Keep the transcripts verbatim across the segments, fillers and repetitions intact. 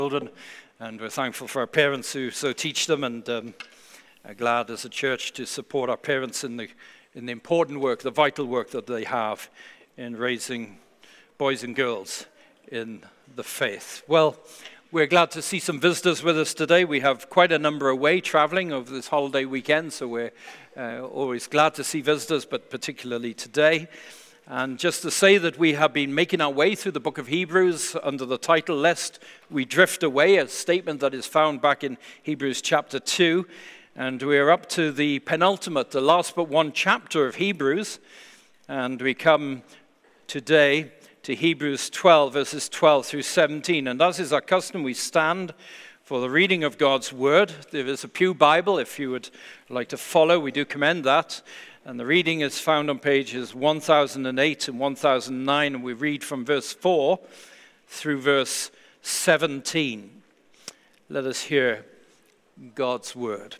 Children, and we're thankful for our parents who so teach them, and um, are glad as a church to support our parents in the in the important work, the vital work that they have in raising boys and girls in the faith. Well, we're glad to see some visitors with us today. We have quite a number away traveling over this holiday weekend, so we're uh, always glad to see visitors, but particularly today. And just to say that we have been making our way through the book of Hebrews under the title, Lest We Drift Away, a statement that is found back in Hebrews chapter two. And we're up to the penultimate, the last but one chapter of Hebrews. And we come today to Hebrews twelve, verses twelve through seventeen. And as is our custom, we stand for the reading of God's word. There is a Pew Bible, if you would like to follow. We do commend that. And the reading is found on pages one thousand eight and one thousand nine, and we read from verse four through verse seventeen. Let us hear God's word.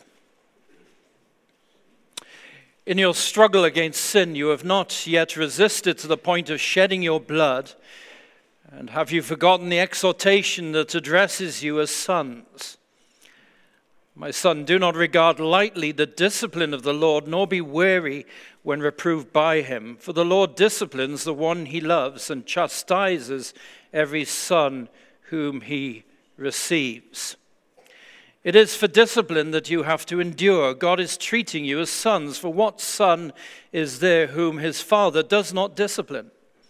In your struggle against sin, you have not yet resisted to the point of shedding your blood. And have you forgotten the exhortation that addresses you as sons? My son, do not regard lightly the discipline of the Lord, nor be weary when reproved by him. For the Lord disciplines the one he loves and chastises every son whom he receives. It is for discipline that you have to endure. God is treating you as sons. For what son is there whom his father does not discipline?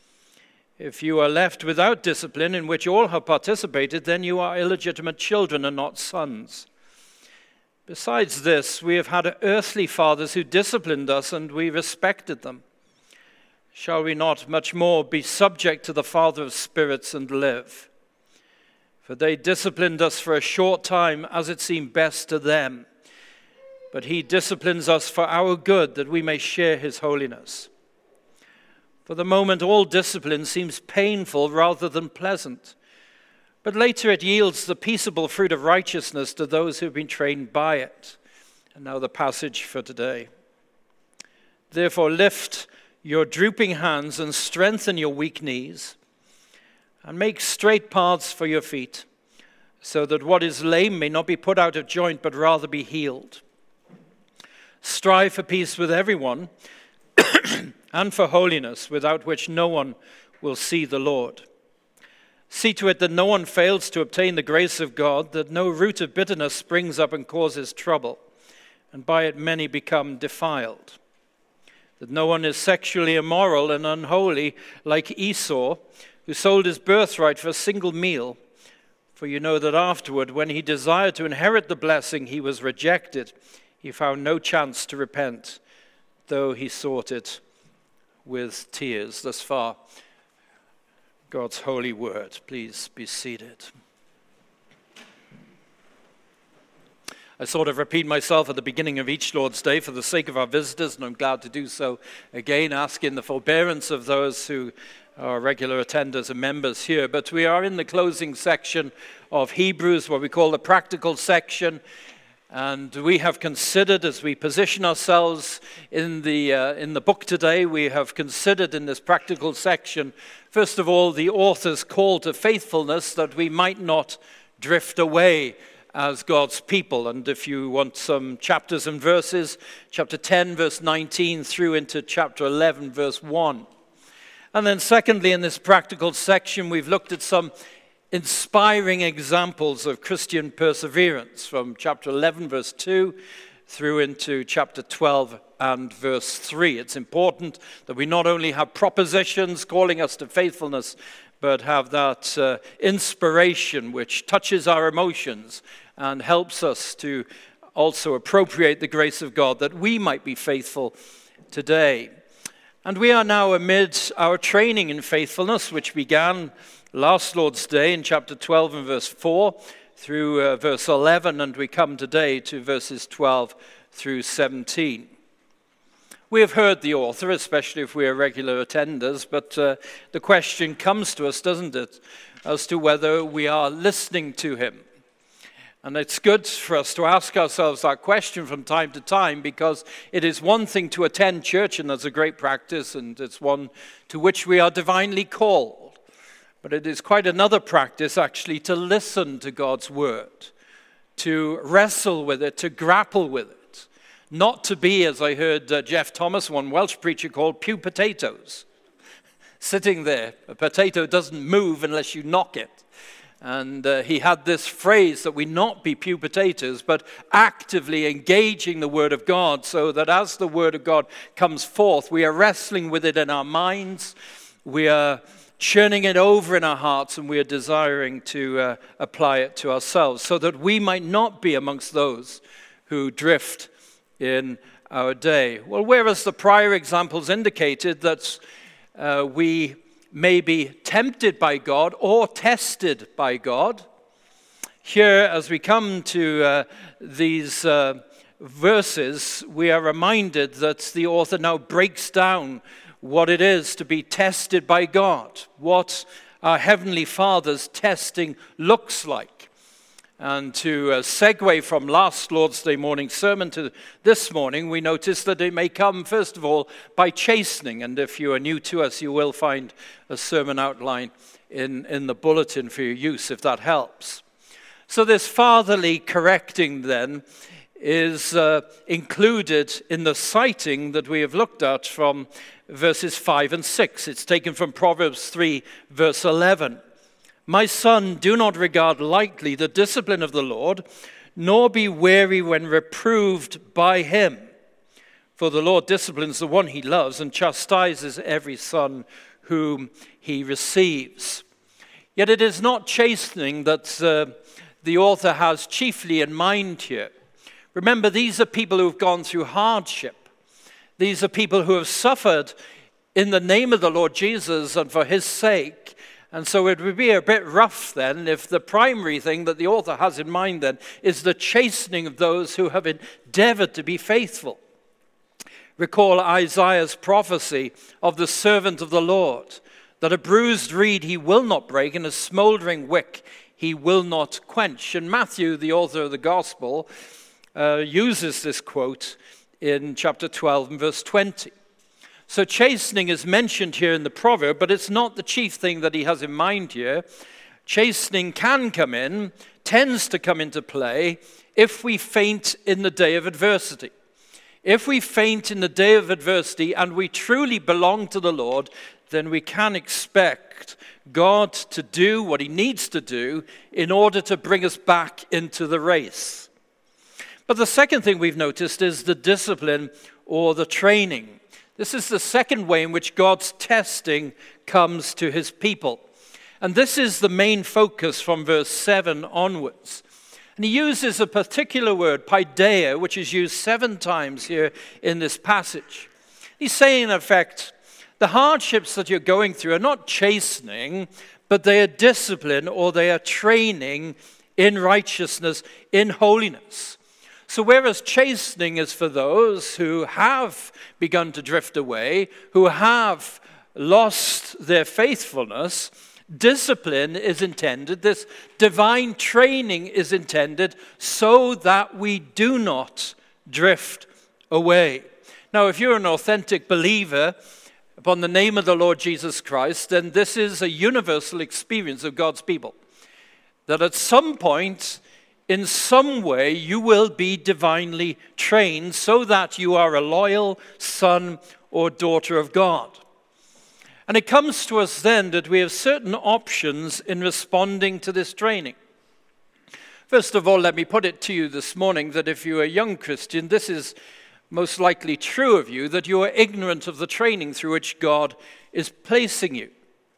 If you are left without discipline, in which all have participated, then you are illegitimate children and not sons. Besides this, we have had earthly fathers who disciplined us, and we respected them. Shall we not much more be subject to the Father of spirits and live? For they disciplined us for a short time, as it seemed best to them. But he disciplines us for our good, that we may share his holiness. For the moment, all discipline seems painful rather than pleasant. But later it yields the peaceable fruit of righteousness to those who have been trained by it. And now the passage for today. Therefore lift your drooping hands and strengthen your weak knees, and make straight paths for your feet, so that what is lame may not be put out of joint, but rather be healed. Strive for peace with everyone, and for holiness, without which no one will see the Lord. See to it that no one fails to obtain the grace of God, that no root of bitterness springs up and causes trouble, and by it many become defiled. That no one is sexually immoral and unholy like Esau, who sold his birthright for a single meal. For you know that afterward, when he desired to inherit the blessing, he was rejected. He found no chance to repent, though he sought it with tears. Thus far, God's holy word. Please be seated. I sort of repeat myself at the beginning of each Lord's Day for the sake of our visitors, and I'm glad to do so again, asking the forbearance of those who are regular attenders and members here. But we are in the closing section of Hebrews, what we call the practical section. And we have considered, as we position ourselves in the uh, in the book today, we have considered in this practical section, first of all, the author's call to faithfulness, that we might not drift away as God's people. And if you want some chapters and verses, chapter ten, verse nineteen, through into chapter eleven, verse one. And then secondly, in this practical section, we've looked at some inspiring examples of Christian perseverance from chapter eleven, verse two, through into chapter twelve and verse three. It's important that we not only have propositions calling us to faithfulness, but have that uh, inspiration which touches our emotions and helps us to also appropriate the grace of God, that we might be faithful today. And we are now amid our training in faithfulness, which began last Lord's Day in chapter twelve and verse four through uh, verse eleven, and we come today to verses twelve through seventeen. We have heard the author, especially if we are regular attenders, but uh, the question comes to us, doesn't it, as to whether we are listening to him. And it's good for us to ask ourselves that question from time to time, because it is one thing to attend church, and that's a great practice, and it's one to which we are divinely called. But it is quite another practice, actually, to listen to God's word, to wrestle with it, to grapple with it. Not to be, as I heard uh, Jeff Thomas, one Welsh preacher, called pew potatoes. Sitting there, a potato doesn't move unless you knock it. And uh, he had this phrase that we not be pew potatoes, but actively engaging the Word of God, so that as the Word of God comes forth, we are wrestling with it in our minds, we are churning it over in our hearts, and we are desiring to uh, apply it to ourselves, so that we might not be amongst those who drift in our day. Well, whereas the prior examples indicated that uh, we may be tempted by God or tested by God, here as we come to uh, these uh, verses, we are reminded that the author now breaks down what it is to be tested by God, what our Heavenly Father's testing looks like. And to uh, segue from last Lord's Day morning sermon to this morning, we notice that it may come, first of all, by chastening. And if you are new to us, you will find a sermon outline in, in the bulletin for your use, if that helps. So this fatherly correcting, then, is uh, included in the citing that we have looked at from verses five and six. It's taken from Proverbs three, verse eleven. My son, do not regard lightly the discipline of the Lord, nor be weary when reproved by him. For the Lord disciplines the one he loves and chastises every son whom he receives. Yet it is not chastening that uh, the author has chiefly in mind here. Remember, these are people who have gone through hardship. These are people who have suffered in the name of the Lord Jesus and for his sake. And so it would be a bit rough then if the primary thing that the author has in mind then is the chastening of those who have endeavored to be faithful. Recall Isaiah's prophecy of the servant of the Lord, that a bruised reed he will not break and a smoldering wick he will not quench. And Matthew, the author of the gospel, uh, uses this quote in chapter twelve and verse twenty. So chastening is mentioned here in the proverb, but it's not the chief thing that he has in mind here. Chastening can come in, tends to come into play, if we faint in the day of adversity. If we faint in the day of adversity and we truly belong to the Lord, then we can expect God to do what he needs to do in order to bring us back into the race. But the second thing we've noticed is the discipline or the training. This is the second way in which God's testing comes to his people. And this is the main focus from verse seven onwards. And he uses a particular word, paideia, which is used seven times here in this passage. He's saying, in effect, the hardships that you're going through are not chastening, but they are discipline or they are training in righteousness, in holiness. So whereas chastening is for those who have begun to drift away, who have lost their faithfulness, discipline is intended, this divine training is intended so that we do not drift away. Now, if you're an authentic believer upon the name of the Lord Jesus Christ, then this is a universal experience of God's people. That at some point, in some way, you will be divinely trained so that you are a loyal son or daughter of God. And it comes to us then that we have certain options in responding to this training. First of all, let me put it to you this morning that if you're a young Christian, this is most likely true of you, that you are ignorant of the training through which God is placing you.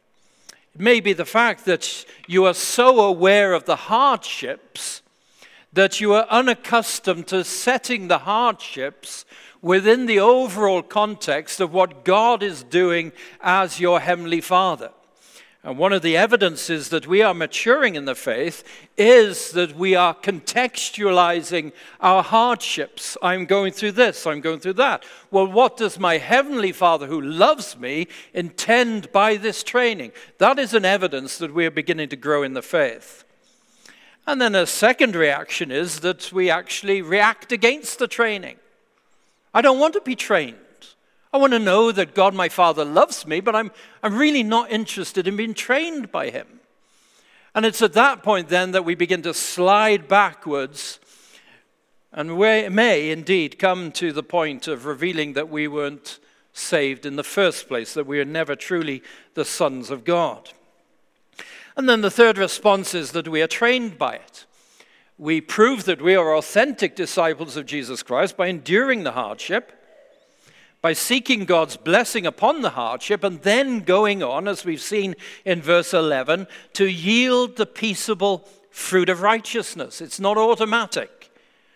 It may be the fact that you are so aware of the hardships that you are unaccustomed to setting the hardships within the overall context of what God is doing as your Heavenly Father. And one of the evidences that we are maturing in the faith is that we are contextualizing our hardships. I'm going through this, I'm going through that. Well, what does my Heavenly Father who loves me intend by this training? That is an evidence that we are beginning to grow in the faith. And then a second reaction is that we actually react against the training. I don't want to be trained. I want to know that God, my Father, loves me, but I'm, I'm really not interested in being trained by him. And it's at that point then that we begin to slide backwards, and we may indeed come to the point of revealing that we weren't saved in the first place, that we are never truly the sons of God. And then the third response is that we are trained by it. We prove that we are authentic disciples of Jesus Christ by enduring the hardship, by seeking God's blessing upon the hardship, and then going on, as we've seen in verse eleven, to yield the peaceable fruit of righteousness. It's not automatic.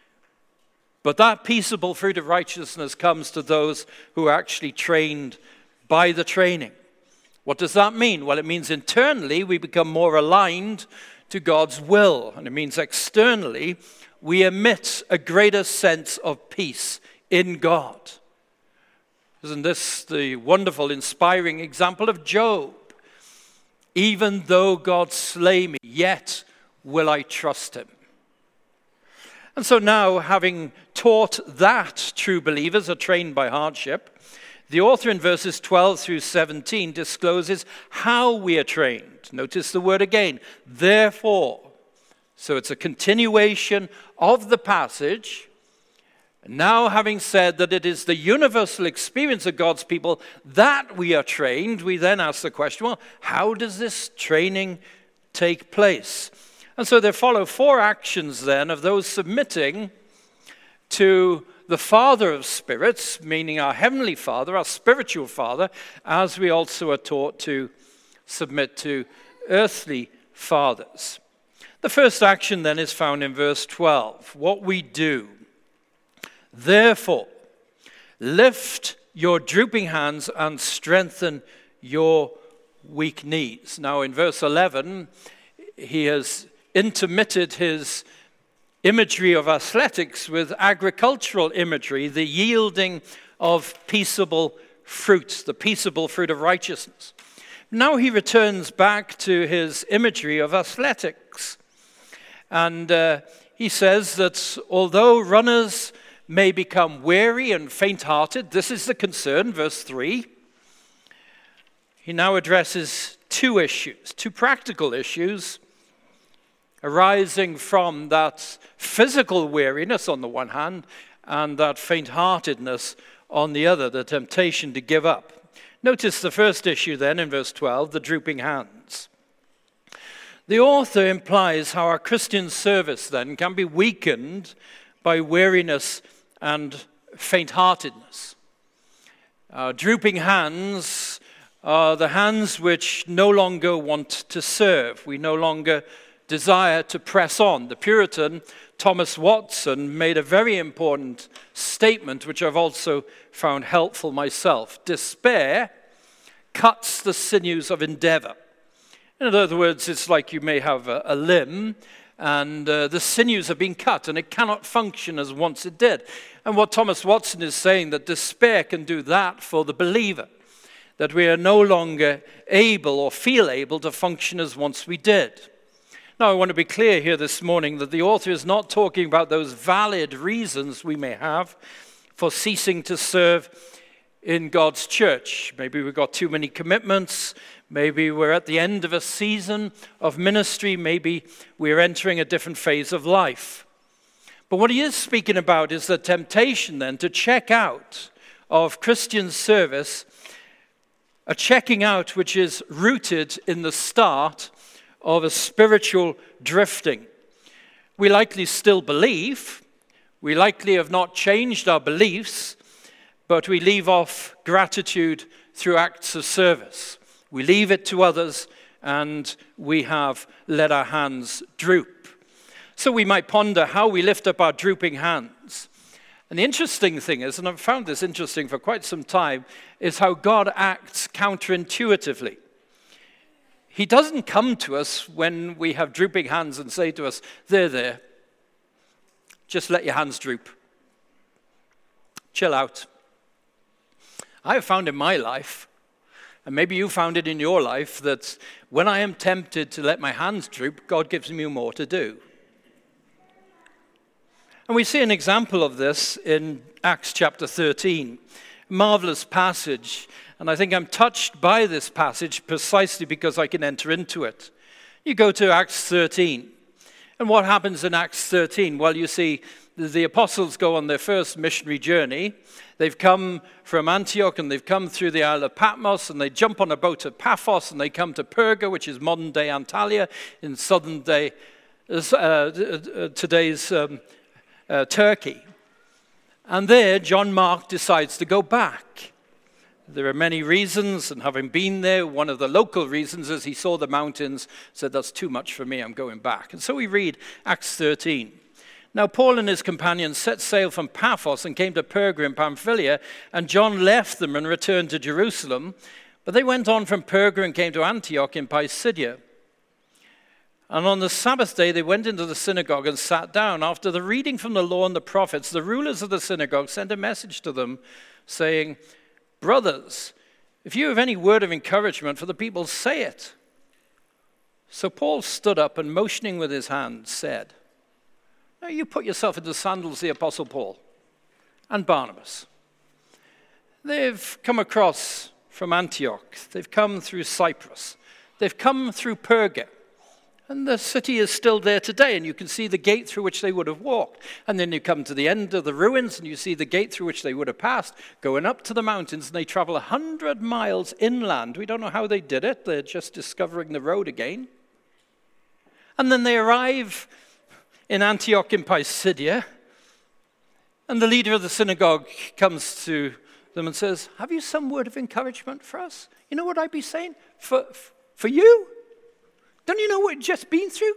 But that peaceable fruit of righteousness comes to those who are actually trained by the training. What does that mean? Well, it means internally we become more aligned to God's will. And it means externally we emit a greater sense of peace in God. Isn't this the wonderful, inspiring example of Job? Even though God slay me, yet will I trust him. And so now, having taught that true believers are trained by hardship, the author in verses twelve through seventeen discloses how we are trained. Notice the word again, therefore. So it's a continuation of the passage. Now, having said that it is the universal experience of God's people that we are trained, we then ask the question, well, how does this training take place? And so there follow four actions then of those submitting to the Father of spirits, meaning our Heavenly Father, our spiritual Father, as we also are taught to submit to earthly fathers. The first action then is found in verse twelve, what we do. Therefore, lift your drooping hands and strengthen your weak knees. Now in verse eleven, he has intermitted his imagery of athletics with agricultural imagery, the yielding of peaceable fruits, the peaceable fruit of righteousness. Now he returns back to his imagery of athletics. And uh, he says that although runners may become weary and faint-hearted, this is the concern, verse three. He now addresses two issues, two practical issues arising from that physical weariness on the one hand and that faint-heartedness on the other, the temptation to give up. Notice the first issue then in verse twelve, the drooping hands. The author implies how our Christian service then can be weakened by weariness and faint-heartedness. Our drooping hands are the hands which no longer want to serve. We no longer desire to press on. The Puritan Thomas Watson made a very important statement, which I've also found helpful myself. Despair cuts the sinews of endeavor. In other words, it's like you may have a, a limb, and uh, the sinews have been cut, and it cannot function as once it did. And what Thomas Watson is saying, that despair can do that for the believer, that we are no longer able or feel able to function as once we did. Now, I want to be clear here this morning that the author is not talking about those valid reasons we may have for ceasing to serve in God's church. Maybe we've got too many commitments. Maybe we're at the end of a season of ministry. Maybe we're entering a different phase of life. But what he is speaking about is the temptation then to check out of Christian service, a checking out which is rooted in the start of a spiritual drifting. We likely still believe, we likely have not changed our beliefs, but we leave off gratitude through acts of service. We leave it to others, and we have let our hands droop. So we might ponder how we lift up our drooping hands. And the interesting thing is, and I've found this interesting for quite some time, is how God acts counterintuitively. He doesn't come to us when we have drooping hands and say to us, there, there, just let your hands droop. Chill out. I have found in my life, and maybe you found it in your life, that when I am tempted to let my hands droop, God gives me more to do. And we see an example of this in Acts chapter thirteen. marvelous passage, and I think I'm touched by this passage precisely because I can enter into it. You go to Acts thirteen, and what happens in Acts thirteen? Well, you see, the apostles go on their first missionary journey. They've come from Antioch, and they've come through the Isle of Patmos, and they jump on a boat at Paphos, and they come to Perga, which is modern-day Antalya, in southern-day, uh, today's um, uh, Turkey. And there, John Mark decides to go back. There are many reasons, and having been there, one of the local reasons is he saw the mountains, said, that's too much for me, I'm going back. And so we read Acts thirteen. Now Paul and his companions set sail from Paphos and came to Perga in Pamphylia, and John left them and returned to Jerusalem. But they went on from Perga and came to Antioch in Pisidia. And on the Sabbath day they went into the synagogue and sat down. After the reading from the law and the prophets, the rulers of the synagogue sent a message to them, saying, brothers, if you have any word of encouragement for the people, say it. So Paul stood up and motioning with his hand said, now you put yourself into the sandals of the Apostle Paul and Barnabas. They've come across from Antioch. They've come through Cyprus. They've come through Perga. And the city is still there today, and you can see the gate through which they would have walked. And then you come to the end of the ruins, and you see the gate through which they would have passed, going up to the mountains, and they travel one hundred miles inland. We don't know how they did it. They're just discovering the road again. And then they arrive in Antioch in Pisidia, and the leader of the synagogue comes to them and says, have you some word of encouragement for us? You know what I'd be saying? For, for you? Don't you know what you've just been through?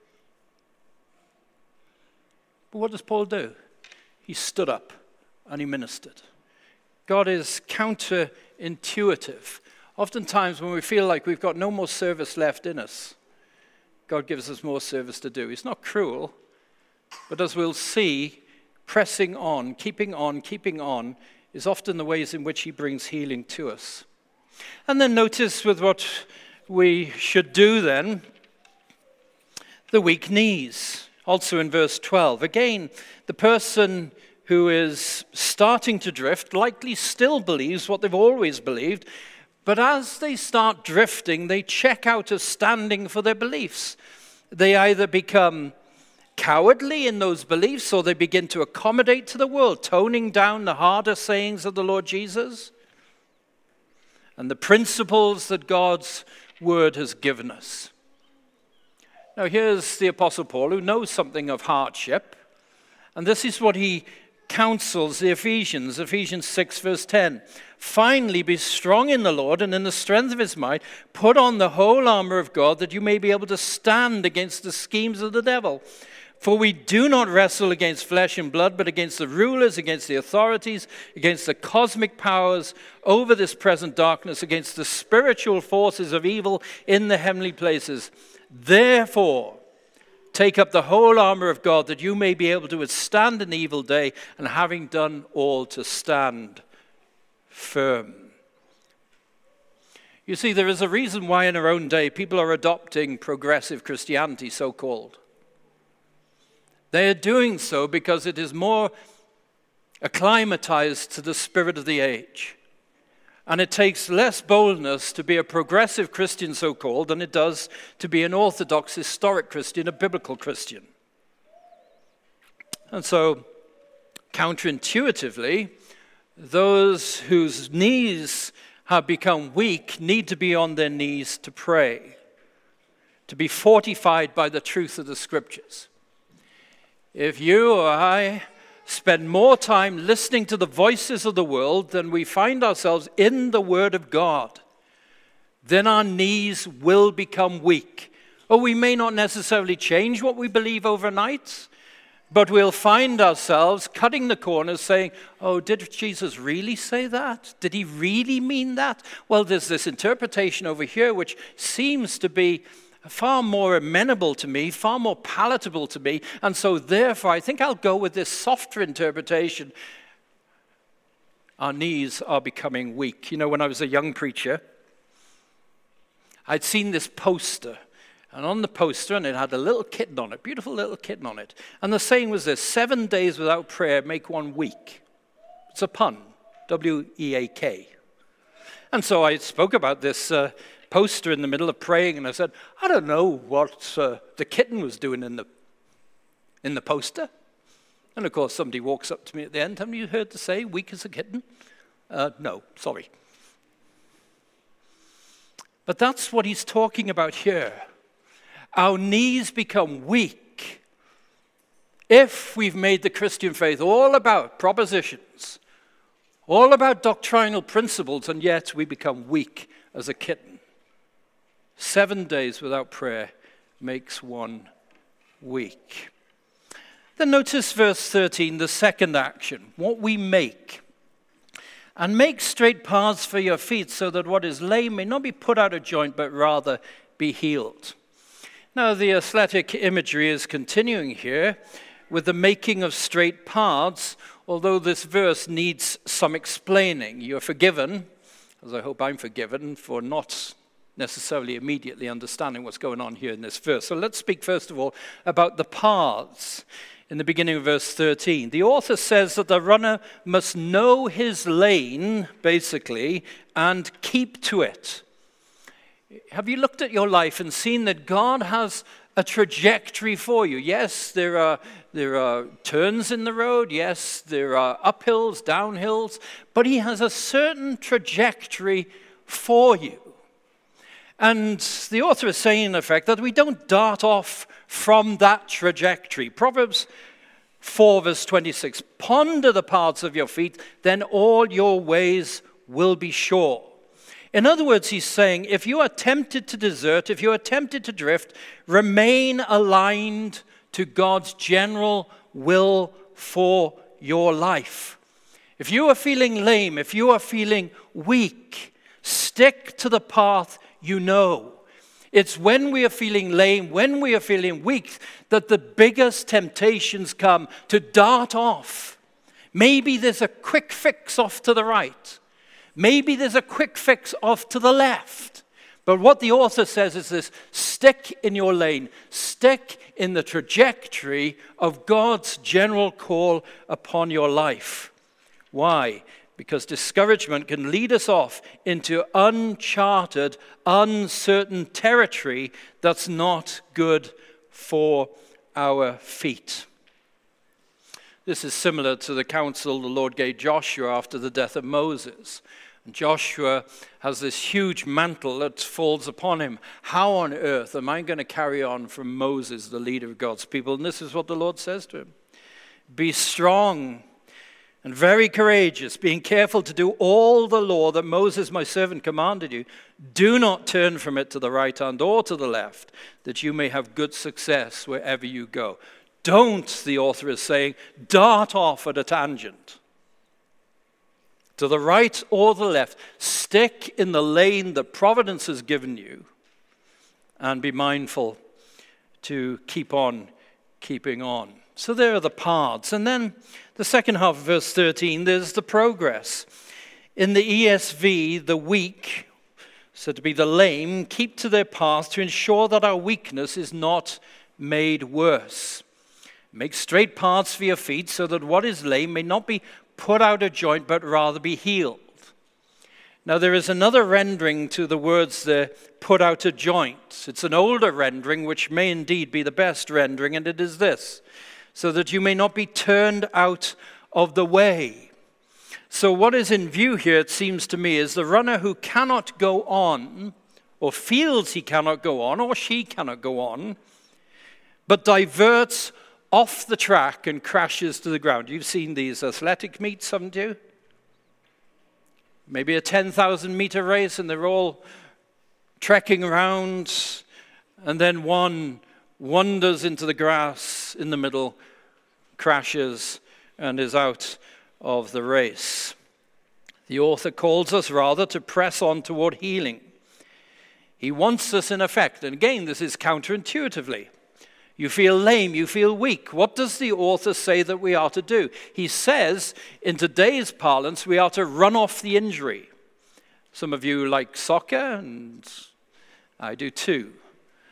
But what does Paul do? He stood up and he ministered. God is counterintuitive. Oftentimes when we feel like we've got no more service left in us, God gives us more service to do. He's not cruel, but as we'll see, pressing on, keeping on, keeping on is often the ways in which he brings healing to us. And then notice with what we should do then, the weak knees. Also in verse twelve. Again, the person who is starting to drift likely still believes what they've always believed, but as they start drifting, they check out of standing for their beliefs. They either become cowardly in those beliefs, or they begin to accommodate to the world, toning down the harder sayings of the Lord Jesus and the principles that God's word has given us. Now here's the Apostle Paul, who knows something of hardship, and this is what he counsels the Ephesians, Ephesians six verse ten. Finally, be strong in the Lord and in the strength of his might. Put on the whole armor of God, that you may be able to stand against the schemes of the devil. For we do not wrestle against flesh and blood, but against the rulers, against the authorities, against the cosmic powers over this present darkness, against the spiritual forces of evil in the heavenly places. Therefore, take up the whole armor of God, that you may be able to withstand an evil day, and having done all, to stand firm. You see, there is a reason why in our own day people are adopting progressive Christianity, so-called. They are doing so because it is more acclimatized to the spirit of the age. And it takes less boldness to be a progressive Christian, so-called, than it does to be an orthodox, historic Christian, a biblical Christian. And so, counterintuitively, those whose knees have become weak need to be on their knees to pray, to be fortified by the truth of the Scriptures. If you or I spend more time listening to the voices of the world than we find ourselves in the Word of God, then our knees will become weak. Or we may not necessarily change what we believe overnight, but we'll find ourselves cutting the corners saying, oh, did Jesus really say that? Did he really mean that? Well, there's this interpretation over here which seems to be far more amenable to me, far more palatable to me, and so therefore I think I'll go with this softer interpretation. Our knees are becoming weak. You know, when I was a young preacher, I'd seen this poster, and on the poster, and it had a little kitten on it, beautiful little kitten on it, and the saying was this: seven days without prayer make one weak. It's a pun. W E A K. And so I spoke about this uh, poster in the middle of praying, and I said, I don't know what uh, the kitten was doing in the in the poster. And of course, somebody walks up to me at the end, have you heard the say, weak as a kitten? Uh, no, sorry. But that's what he's talking about here. Our knees become weak if we've made the Christian faith all about propositions, all about doctrinal principles, and yet we become weak as a kitten. Seven days without prayer makes one weak. Then notice verse thirteen, the second action, what we make. And make straight paths for your feet, so that what is lame may not be put out of joint, but rather be healed. Now, the athletic imagery is continuing here with the making of straight paths, although this verse needs some explaining. You're forgiven, as I hope I'm forgiven, for not necessarily immediately understanding what's going on here in this verse. So let's speak first of all about the paths. In the beginning of verse thirteen, the author says that the runner must know his lane, basically, and keep to it. Have you looked at your life and seen that God has a trajectory for you? Yes, there are, there are turns in the road. Yes, there are uphills, downhills. But he has a certain trajectory for you. And the author is saying, in effect, that we don't dart off from that trajectory. Proverbs four, verse twenty-six, ponder the paths of your feet, then all your ways will be sure. In other words, he's saying, if you are tempted to desert, if you are tempted to drift, remain aligned to God's general will for your life. If you are feeling lame, if you are feeling weak, stick to the path you know. It's when we are feeling lame, when we are feeling weak, that the biggest temptations come to dart off. Maybe there's a quick fix off to the right. Maybe there's a quick fix off to the left. But what the author says is this: stick in your lane. Stick in the trajectory of God's general call upon your life. Why? Because discouragement can lead us off into uncharted, uncertain territory that's not good for our feet. This is similar to the counsel the Lord gave Joshua after the death of Moses. And Joshua has this huge mantle that falls upon him. How on earth am I going to carry on from Moses, the leader of God's people? And this is what the Lord says to him. Be strong and very courageous, being careful to do all the law that Moses my servant commanded you. Do not turn from it to the right hand or to the left, that you may have good success wherever you go. Don't, the author is saying, dart off at a tangent. To the right or the left, stick in the lane that providence has given you, and be mindful to keep on keeping on. So there are the paths. And then the second half of verse thirteen, there's the progress. In the E S V, the weak, said to be the lame, keep to their path to ensure that our weakness is not made worse. Make straight paths for your feet so that what is lame may not be put out of joint, but rather be healed. Now there is another rendering to the words there, put out of joint. It's an older rendering, which may indeed be the best rendering, and it is this: so that you may not be turned out of the way. So what is in view here, it seems to me, is the runner who cannot go on, or feels he cannot go on, or she cannot go on, but diverts off the track and crashes to the ground. You've seen these athletic meets, haven't you? Maybe a ten thousand meter race, and they're all trekking around, and then one wanders into the grass in the middle, crashes, and is out of the race. The author calls us rather to press on toward healing. He wants us, in effect, and again, this is counterintuitively. You feel lame, you feel weak. What does the author say that we are to do? He says, in today's parlance, we are to run off the injury. Some of you like soccer, and I do too.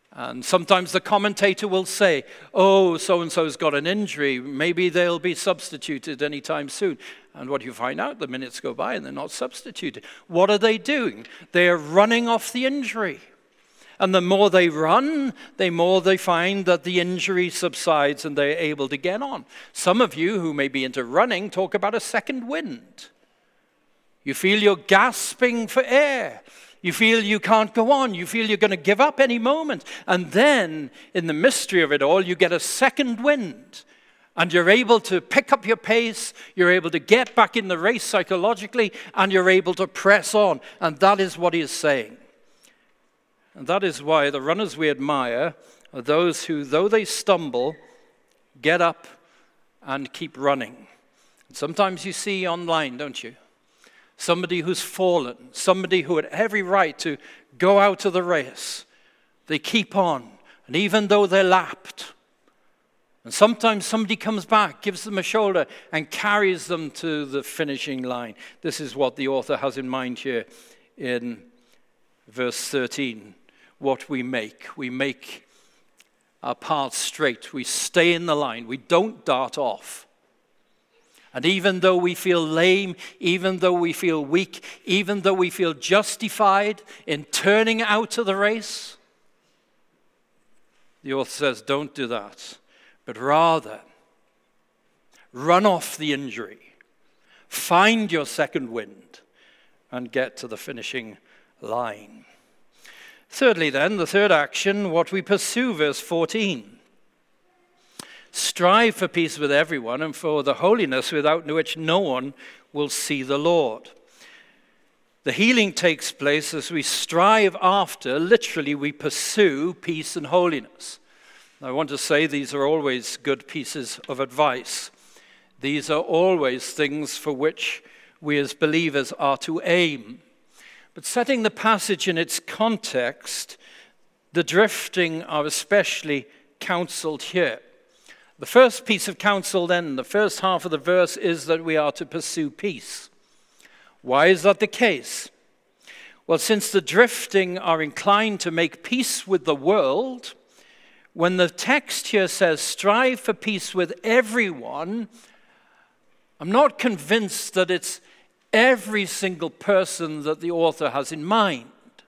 And sometimes the commentator will say, oh, so-and-so's got an injury. Maybe they'll be substituted anytime soon. And what you find out, the minutes go by and they're not substituted. What are they doing? They are running off the injury. And the more they run, the more they find that the injury subsides and they're able to get on. Some of you who may be into running talk about a second wind. You feel you're gasping for air. You feel you can't go on. You feel you're going to give up any moment. And then, in the mystery of it all, you get a second wind. And you're able to pick up your pace. You're able to get back in the race psychologically. And you're able to press on. And that is what he is saying. And that is why the runners we admire are those who, though they stumble, get up and keep running. And sometimes you see online, don't you? Somebody who's fallen, somebody who had every right to go out of the race. They keep on, and even though they're lapped, and sometimes somebody comes back, gives them a shoulder, and carries them to the finishing line. This is what the author has in mind here in verse thirteen. What we make. We make our path straight. We stay in the line. We don't dart off. And even though we feel lame, even though we feel weak, even though we feel justified in turning out of the race, the author says, don't do that, but rather run off the injury, find your second wind, and get to the finishing line. Thirdly then, the third action, what we pursue, verse fourteen. Strive for peace with everyone and for the holiness without which no one will see the Lord. The healing takes place as we strive after, literally we pursue peace and holiness. I want to say these are always good pieces of advice. These are always things for which we as believers are to aim. But setting the passage in its context, the drifting are especially counseled here. The first piece of counsel then, the first half of the verse, is that we are to pursue peace. Why is that the case? Well, since the drifting are inclined to make peace with the world, when the text here says, strive for peace with everyone, I'm not convinced that it's every single person that the author has in mind.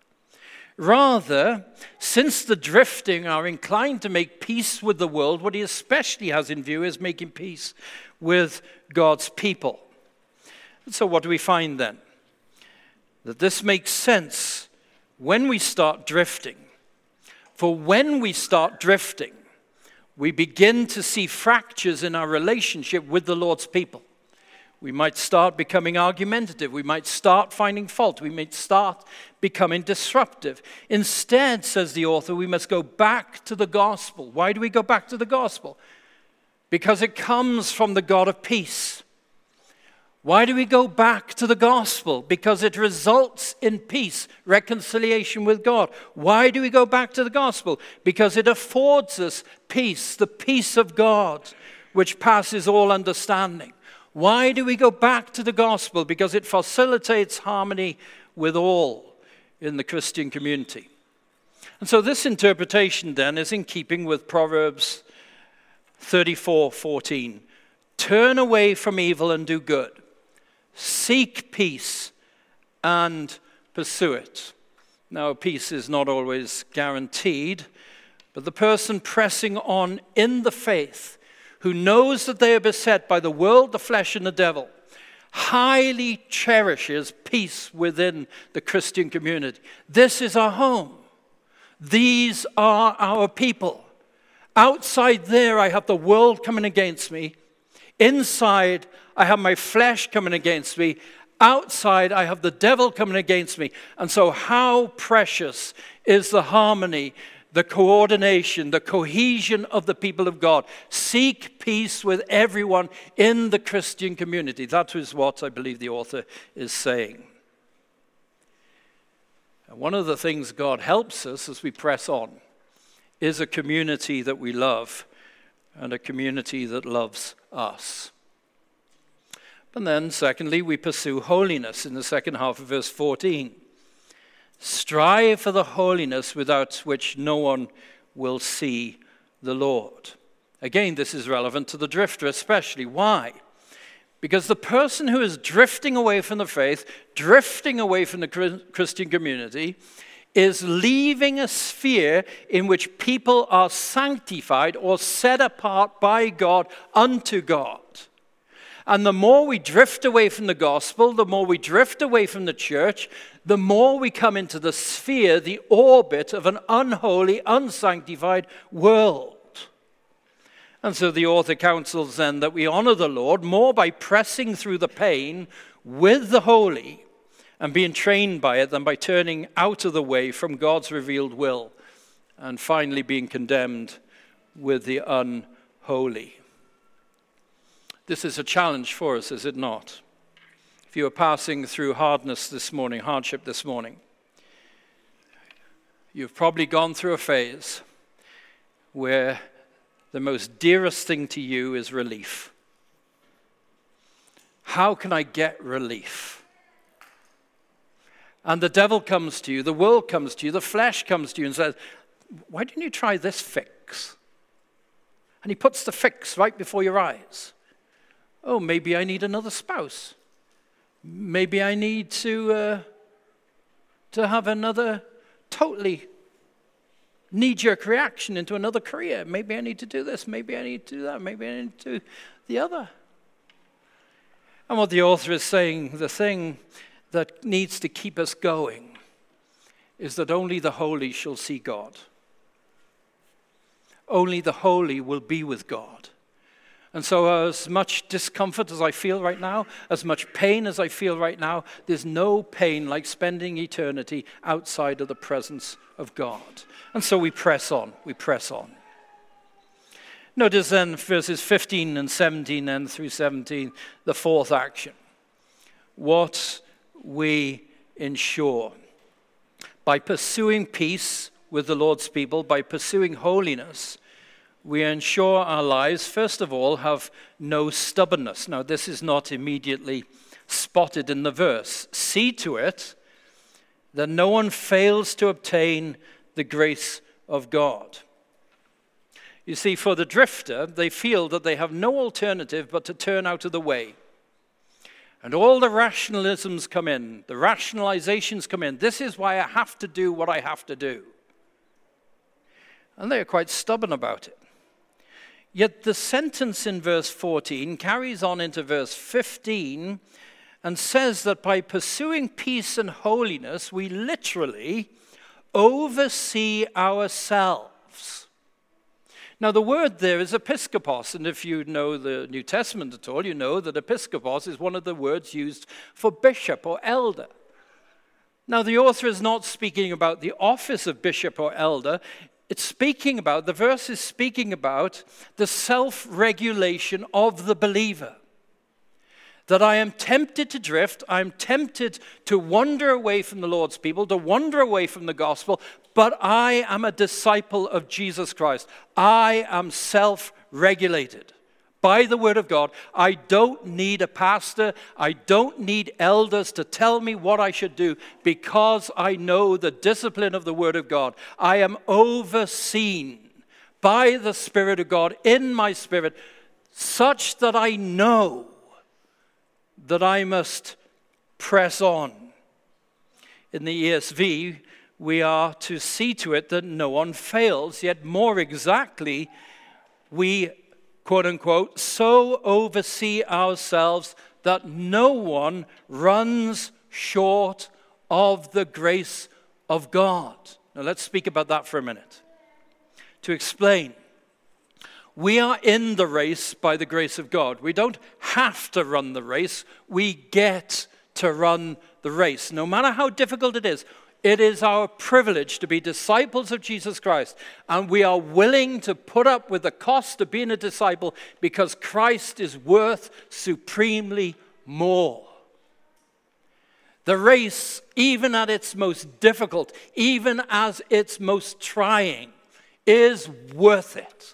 Rather, since the drifting are inclined to make peace with the world, what he especially has in view is making peace with God's people. So what do we find then? That this makes sense when we start drifting. For when we start drifting, we begin to see fractures in our relationship with the Lord's people. We might start becoming argumentative. We might start finding fault. We might start becoming disruptive. Instead, says the author, we must go back to the gospel. Why do we go back to the gospel? Because it comes from the God of peace. Why do we go back to the gospel? Because it results in peace, reconciliation with God. Why do we go back to the gospel? Because it affords us peace, the peace of God, which passes all understanding. Why do we go back to the gospel? Because it facilitates harmony with all in the Christian community. And so this interpretation then is in keeping with Proverbs thirty-four fourteen. Turn away from evil and do good. Seek peace and pursue it. Now, peace is not always guaranteed, but the person pressing on in the faith, who knows that they are beset by the world, the flesh, and the devil, highly cherishes peace within the Christian community. This is our home. These are our people. Outside there, I have the world coming against me. Inside, I have my flesh coming against me. Outside, I have the devil coming against me. And so how precious is the harmony, the coordination, the cohesion of the people of God. Seek peace with everyone in the Christian community. That is what I believe the author is saying. And one of the things God helps us as we press on is a community that we love and a community that loves us. And then, secondly, we pursue holiness in the second half of verse fourteen. Strive for the holiness without which no one will see the Lord. Again, this is relevant to the drifter especially. Why? Because the person who is drifting away from the faith, drifting away from the Christian community, is leaving a sphere in which people are sanctified or set apart by God unto God. And the more we drift away from the gospel, the more we drift away from the church, the more we come into the sphere, the orbit of an unholy, unsanctified world. And so the author counsels then that we honor the Lord more by pressing through the pain with the holy and being trained by it than by turning out of the way from God's revealed will and finally being condemned with the unholy. This is a challenge for us, is it not? If you are passing through hardness this morning, hardship this morning, you've probably gone through a phase where the most dearest thing to you is relief. How can I get relief? And the devil comes to you, the world comes to you, the flesh comes to you and says, why didn't you try this fix? And he puts the fix right before your eyes. Oh, maybe I need another spouse. Maybe I need to, uh, to have another totally knee-jerk reaction into another career. Maybe I need to do this. Maybe I need to do that. Maybe I need to do the other. And what the author is saying, the thing that needs to keep us going is that only the holy shall see God. Only the holy will be with God. And so as much discomfort as I feel right now, as much pain as I feel right now, there's no pain like spending eternity outside of the presence of God. And so we press on, we press on. Notice then verses fifteen and seventeen and through seventeen, the fourth action. What we ensure. By pursuing peace with the Lord's people, by pursuing holiness, we ensure our lives, first of all, have no stubbornness. Now, this is not immediately spotted in the verse. See to it that no one fails to obtain the grace of God. You see, for the drifter, they feel that they have no alternative but to turn out of the way. And all the rationalisms come in, the rationalizations come in. This is why I have to do what I have to do. And they are quite stubborn about it. Yet the sentence in verse fourteen carries on into verse fifteen and says that by pursuing peace and holiness, we literally oversee ourselves. Now, the word there is episkopos, and if you know the New Testament at all, you know that episkopos is one of the words used for bishop or elder. Now, the author is not speaking about the office of bishop or elder. It's speaking about, the verse is speaking about the self-regulation of the believer. That I am tempted to drift, I'm tempted to wander away from the Lord's people, to wander away from the gospel, but I am a disciple of Jesus Christ. I am self-regulated by the word of God. I don't need a pastor. I don't need elders to tell me what I should do because I know the discipline of the word of God. I am overseen by the Spirit of God in my spirit such that I know that I must press on. In the E S V, we are to see to it that no one fails, yet more exactly, we quote unquote, so oversee ourselves that no one runs short of the grace of God. Now let's speak about that for a minute. To explain, we are in the race by the grace of God. We don't have to run the race. We get to run the race. No matter how difficult it is, it is our privilege to be disciples of Jesus Christ, and we are willing to put up with the cost of being a disciple because Christ is worth supremely more. The race, even at its most difficult, even as its most trying, is worth it.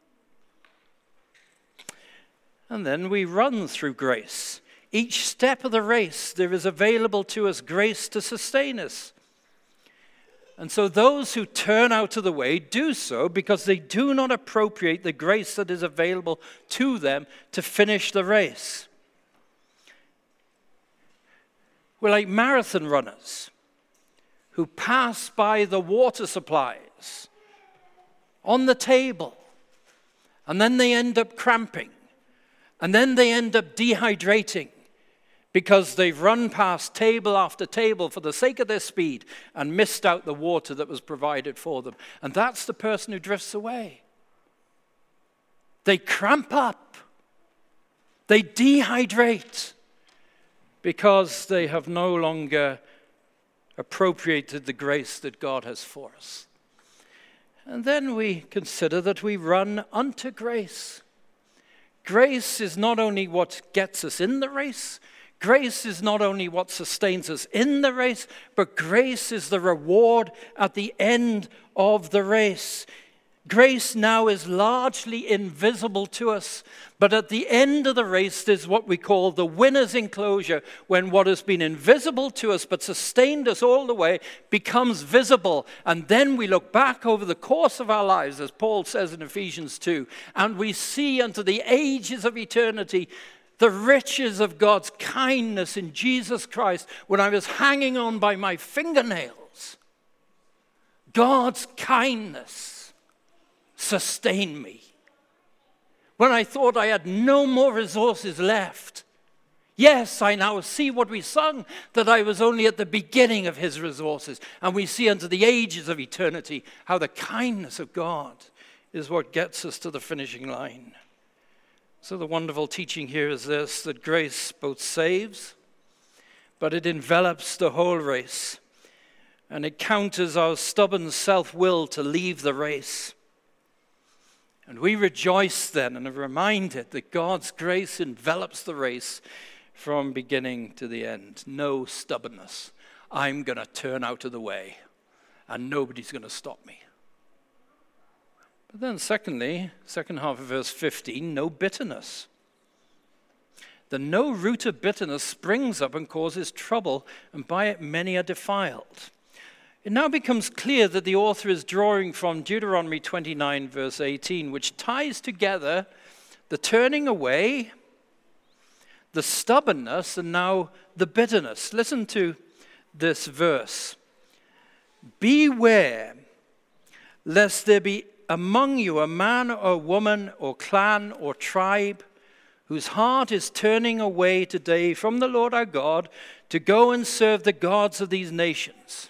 And then we run through grace. Each step of the race, there is available to us grace to sustain us. And so those who turn out of the way do so because they do not appropriate the grace that is available to them to finish the race. We're like marathon runners who pass by the water supplies on the table, and then they end up cramping, and then they end up dehydrating because they've run past table after table for the sake of their speed and missed out the water that was provided for them. And that's the person who drifts away. They cramp up. They dehydrate because they have no longer appropriated the grace that God has for us. And then we consider that we run unto grace. Grace is not only what gets us in the race, grace is not only what sustains us in the race, but grace is the reward at the end of the race. Grace now is largely invisible to us, but at the end of the race there's what we call the winner's enclosure, when what has been invisible to us but sustained us all the way becomes visible. And then we look back over the course of our lives, as Paul says in Ephesians two, and we see unto the ages of eternity the riches of God's kindness in Jesus Christ. When I was hanging on by my fingernails, God's kindness sustained me. When I thought I had no more resources left, yes, I now see what we sung, that I was only at the beginning of his resources. And we see unto the ages of eternity how the kindness of God is what gets us to the finishing line. So the wonderful teaching here is this, that grace both saves, but it envelops the whole race. And it counters our stubborn self-will to leave the race. And we rejoice then and are reminded that God's grace envelops the race from beginning to the end. No stubbornness. I'm going to turn out of the way and nobody's going to stop me. But then secondly, second half of verse fifteen, no bitterness. The no root of bitterness springs up and causes trouble, and by it many are defiled. It now becomes clear that the author is drawing from Deuteronomy twenty-nine, verse eighteen, which ties together the turning away, the stubbornness, and now the bitterness. Listen to this verse. Beware, lest there be among you a man or woman or clan or tribe whose heart is turning away today from the Lord our God to go and serve the gods of these nations.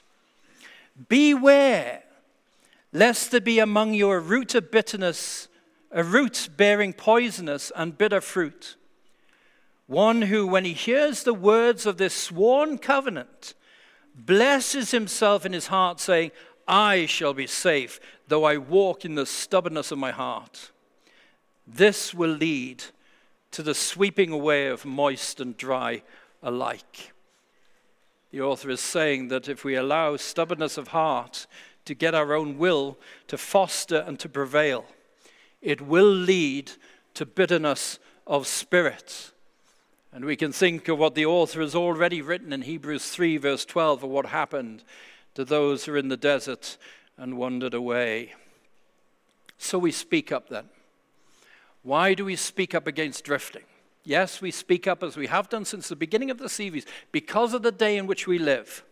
Beware, lest there be among you a root of bitterness, a root bearing poisonous and bitter fruit. One who, when he hears the words of this sworn covenant, blesses himself in his heart, saying, I shall be safe, though I walk in the stubbornness of my heart. This will lead to the sweeping away of moist and dry alike. The author is saying that if we allow stubbornness of heart to get our own will to foster and to prevail, it will lead to bitterness of spirit. And we can think of what the author has already written in Hebrews three, verse twelve, of what happened to those who are in the desert and wandered away. So we speak up then. Why do we speak up against drifting? Yes, we speak up as we have done since the beginning of the series because of the day in which we live.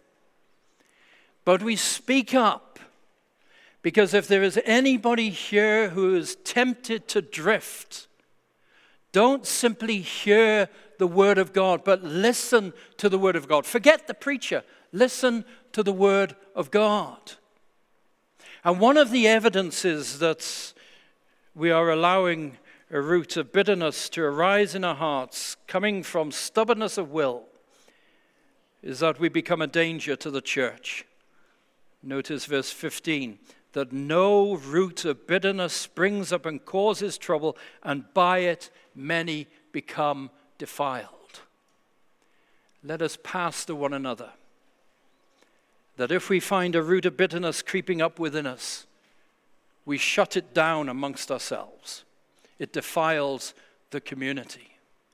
But we speak up because if there is anybody here who is tempted to drift, don't simply hear the word of God, but listen to the word of God. Forget the preacher. Listen to the word of God. And one of the evidences that we are allowing a root of bitterness to arise in our hearts, coming from stubbornness of will, is that we become a danger to the church. Notice verse fifteen, that no root of bitterness springs up and causes trouble, and by it many become defiled. Let us pass to one another, that if we find a root of bitterness creeping up within us, we shut it down amongst ourselves. It defiles the community.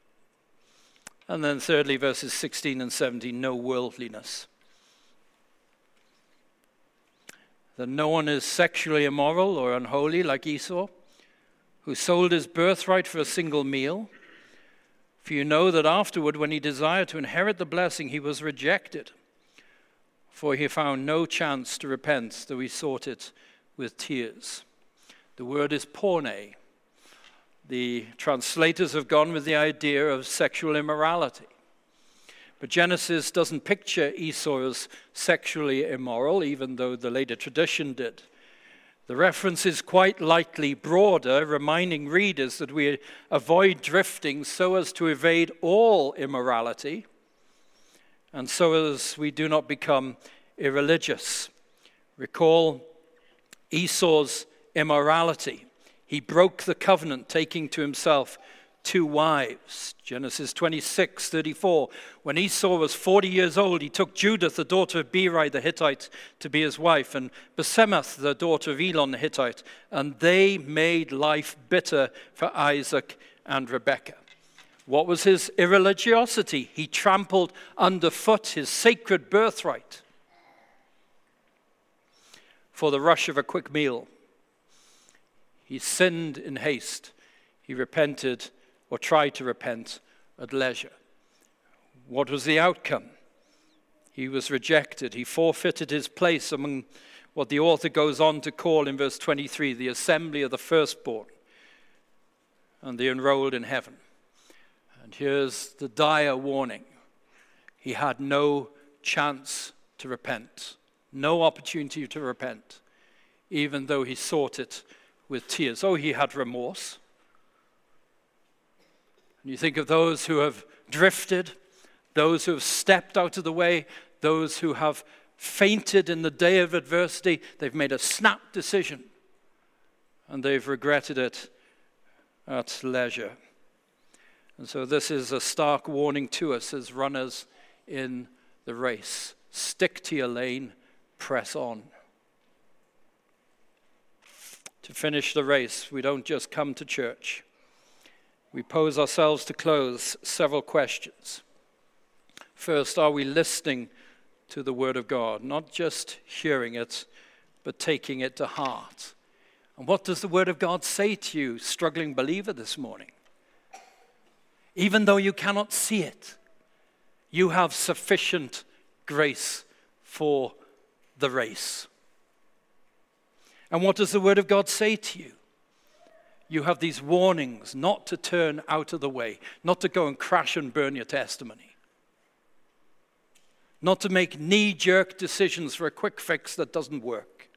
And then thirdly, verses sixteen and seventeen, no worldliness. that no one is sexually immoral or unholy like Esau, who sold his birthright for a single meal. For you know that afterward, when he desired to inherit the blessing, he was rejected, for he found no chance to repent, though he sought it with tears. The word is porne. The translators have gone with the idea of sexual immorality. But Genesis doesn't picture Esau as sexually immoral, even though the later tradition did. The reference is quite likely broader, reminding readers that we avoid drifting so as to evade all immorality, and so as we do not become irreligious. Recall Esau's immorality. He broke the covenant, taking to himself two wives. Genesis twenty-six thirty-four. When Esau was forty years old, he took Judith, the daughter of Beeri the Hittite, to be his wife, and Basemath, the daughter of Elon the Hittite, and they made life bitter for Isaac and Rebekah. What was his irreligiosity? He trampled underfoot his sacred birthright for the rush of a quick meal. He sinned in haste. He repented or tried to repent at leisure. What was the outcome? He was rejected. He forfeited his place among what the author goes on to call in verse twenty-three, the assembly of the firstborn and the enrolled in heaven. And here's the dire warning. He had no chance to repent, no opportunity to repent, even though he sought it with tears. Oh, he had remorse. And you think of those who have drifted, those who have stepped out of the way, those who have fainted in the day of adversity. They've made a snap decision, and they've regretted it at leisure. And so this is a stark warning to us as runners in the race. Stick to your lane, press on. To finish the race, we don't just come to church. We pose ourselves to close several questions. First, are we listening to the Word of God? Not just hearing it, but taking it to heart. And what does the Word of God say to you, struggling believer, this morning? Even though you cannot see it, you have sufficient grace for the race. And what does the Word of God say to you? You have these warnings not to turn out of the way, not to go and crash and burn your testimony, not to make knee-jerk decisions for a quick fix that doesn't work.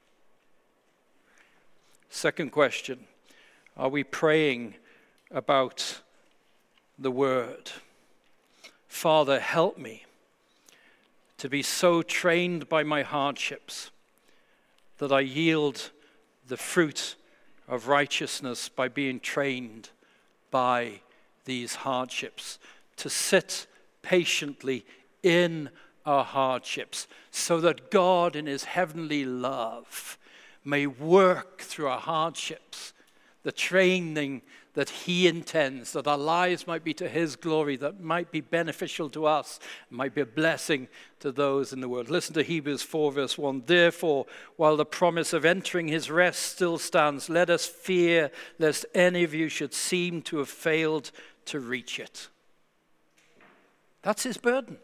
Second question, are we praying about the Word? Father, help me to be so trained by my hardships that I yield the fruit of righteousness by being trained by these hardships, to sit patiently in our hardships so that God in his heavenly love may work through our hardships, the training that he intends, that our lives might be to his glory, that might be beneficial to us, might be a blessing to those in the world. Listen to Hebrews four verse one. Therefore, while the promise of entering his rest still stands, let us fear lest any of you should seem to have failed to reach it. That's his burden.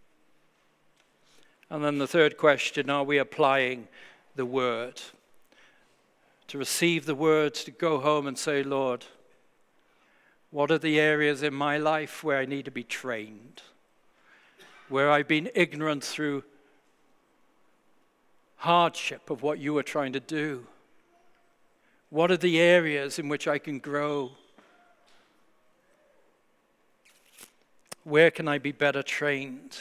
And then the third question, are we applying the word? To receive the word, to go home and say, Lord, what are the areas in my life where I need to be trained? Where I've been ignorant through hardship of what you are trying to do? What are the areas in which I can grow? Where can I be better trained?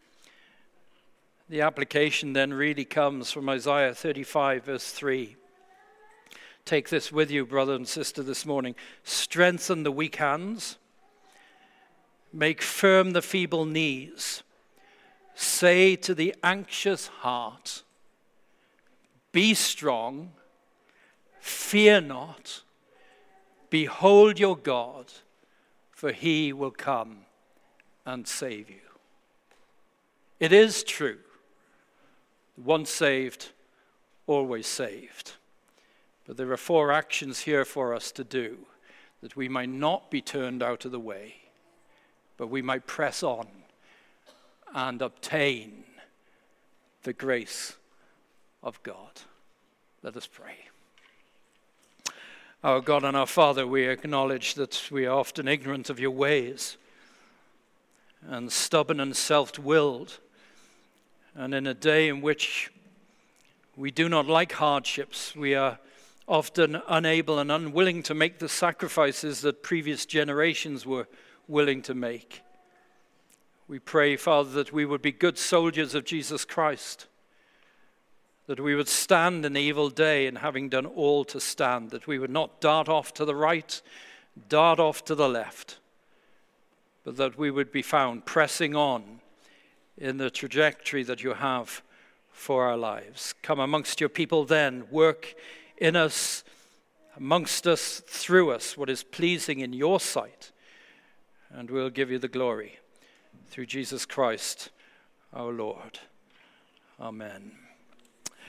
The application then really comes from Isaiah thirty-five verse three. Take this with you, brother and sister, this morning. Strengthen the weak hands. Make firm the feeble knees. Say to the anxious heart, be strong, fear not. Behold your God, for he will come and save you. It is true. Once saved, always saved. But there are four actions here for us to do, that we might not be turned out of the way, but we might press on and obtain the grace of God. Let us pray. Our God and our Father, we acknowledge that we are often ignorant of your ways and stubborn and self-willed. And in a day in which we do not like hardships, we are often unable and unwilling to make the sacrifices that previous generations were willing to make. We pray, Father, that we would be good soldiers of Jesus Christ, that we would stand in the evil day, and having done all to stand, that we would not dart off to the right, dart off to the left, but that we would be found pressing on in the trajectory that you have for our lives. Come amongst your people then, work in us, amongst us, through us, what is pleasing in your sight, and we'll give you the glory through Jesus Christ our Lord. Amen.